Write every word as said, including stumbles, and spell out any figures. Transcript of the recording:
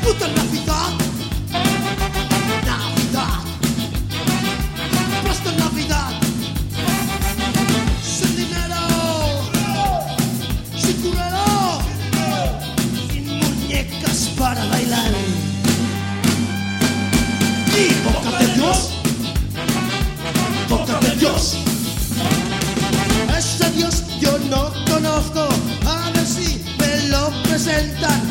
Puta Navidad, Navidad, Puesta Navidad, sin dinero, sin curero, sin muñecas para bailar. Y boca de Dios, boca de Dios. Ese Dios yo no conozco, a ver si me lo presentan.